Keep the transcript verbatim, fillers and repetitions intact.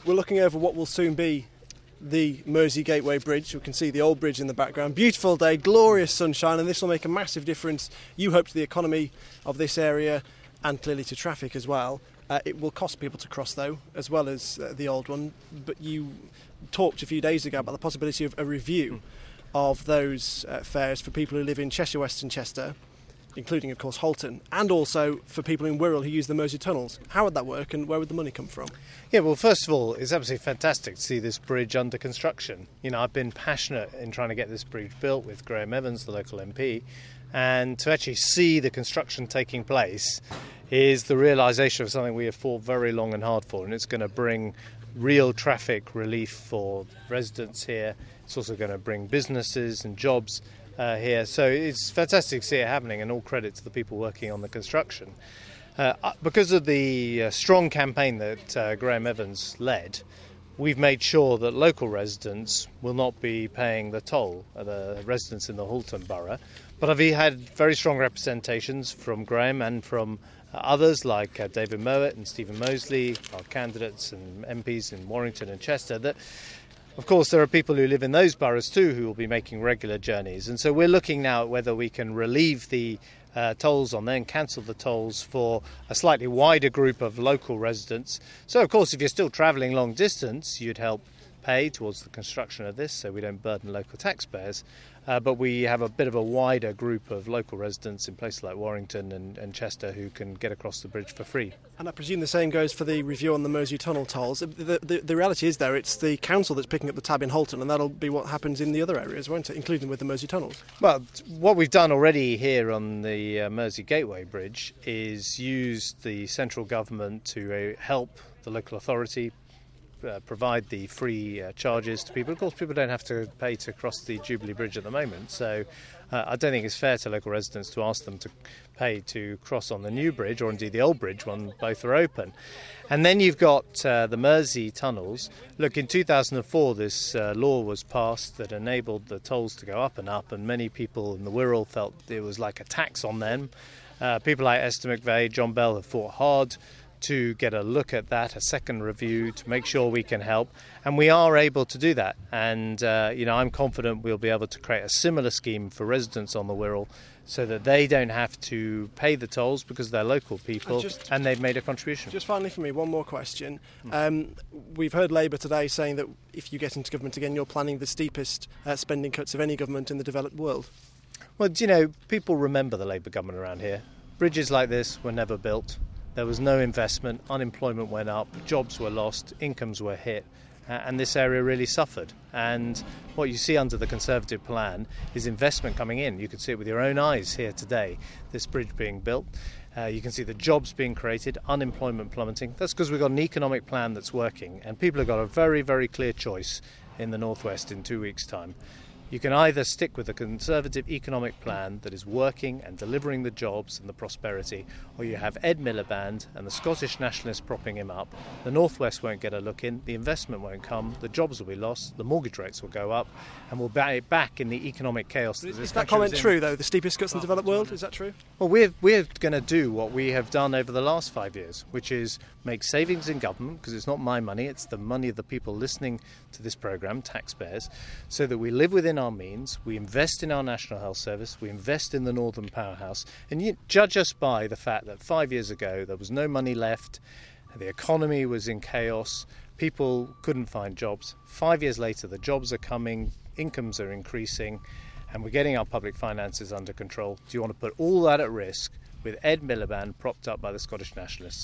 We're looking over what will soon be the Mersey Gateway Bridge. We can see the old bridge in the background. Beautiful day, glorious sunshine, and this will make a massive difference, you hope, to the economy of this area and clearly to traffic as well. Uh, it will cost people to cross, though, as well as uh, the old one. But you talked a few days ago about the possibility of a review of those uh, fares for people who live in Cheshire West and Chester, including, of course, Halton, and also for people in Wirral who use the Mersey tunnels. How would that work, and where would the money come from? Yeah, well, first of all, it's absolutely fantastic to see this bridge under construction. You know, I've been passionate in trying to get this bridge built with Graham Evans, the local M P, and to actually see the construction taking place is the realisation of something we have fought very long and hard for, and it's going to bring real traffic relief for residents here. It's also going to bring businesses and jobs Uh, here, so it's fantastic to see it happening, and all credit to the people working on the construction. Uh, because of the uh, strong campaign that uh, Graham Evans led, we've made sure that local residents will not be paying the toll, uh, the residents in the Halton borough. But I've had very strong representations from Graham and from uh, others like uh, David Mowat and Stephen Mosley, our candidates and M Ps in Warrington and Chester, that of course, there are people who live in those boroughs too who will be making regular journeys. And so we're looking now at whether we can relieve the uh, tolls on there and cancel the tolls for a slightly wider group of local residents. So, of course, if you're still travelling long distance, you'd help pay towards the construction of this so we don't burden local taxpayers. Uh, but we have a bit of a wider group of local residents in places like Warrington and, and Chester who can get across the bridge for free. And I presume the same goes for the review on the Mersey Tunnel tolls. The, the, the reality is, though, it's the council that's picking up the tab in Halton, and that'll be what happens in the other areas, won't it, including with the Mersey Tunnels? Well, what we've done already here on the uh, Mersey Gateway Bridge is use the central government to uh, help the local authority Uh, provide the free uh, charges to people. Of course, people don't have to pay to cross the Jubilee Bridge at the moment, so uh, I don't think it's fair to local residents to ask them to pay to cross on the new bridge, or indeed the old bridge when both are open. And then you've got uh, the Mersey tunnels. Look, in two thousand four this uh, law was passed that enabled the tolls to go up and up, and many people in the Wirral felt it was like a tax on them. Uh, people like Esther McVeigh, John Bell have fought hard to get a look at that, a second review, to make sure we can help. And we are able to do that. And, uh, you know, I'm confident we'll be able to create a similar scheme for residents on the Wirral so that they don't have to pay the tolls because they're local people and, just, and they've made a contribution. Just finally for me, one more question. Um, we've heard Labour today saying that if you get into government again, you're planning the steepest uh, spending cuts of any government in the developed world. Well, do you know, people remember the Labour government around here. Bridges like this were never built. There was no investment, unemployment went up, jobs were lost, incomes were hit, uh, and this area really suffered. And what you see under the Conservative plan is investment coming in. You can see it with your own eyes here today, this bridge being built. Uh, you can see the jobs being created, unemployment plummeting. That's because we've got an economic plan that's working, and people have got a very, very clear choice in the North West in two weeks' time. You can either stick with a Conservative economic plan that is working and delivering the jobs and the prosperity, or you have Ed Miliband and the Scottish nationalists propping him up. The North West won't get a look in, the investment won't come, the jobs will be lost, the mortgage rates will go up, and we'll be back in the economic chaos. That is that comment true, though, the steepest cuts in the developed world? Is that true? Well, we're, we're going to do what we have done over the last five years, which is make savings in government, because it's not my money, it's the money of the people listening to this programme, taxpayers, so that we live within our means, we invest in our National Health Service, we invest in the Northern Powerhouse, and you judge us by the fact that five years ago there was no money left, the economy was in chaos, people couldn't find jobs. Five years later the jobs are coming, incomes are increasing, and we're getting our public finances under control. Do you want to put all that at risk with Ed Miliband propped up by the Scottish nationalists?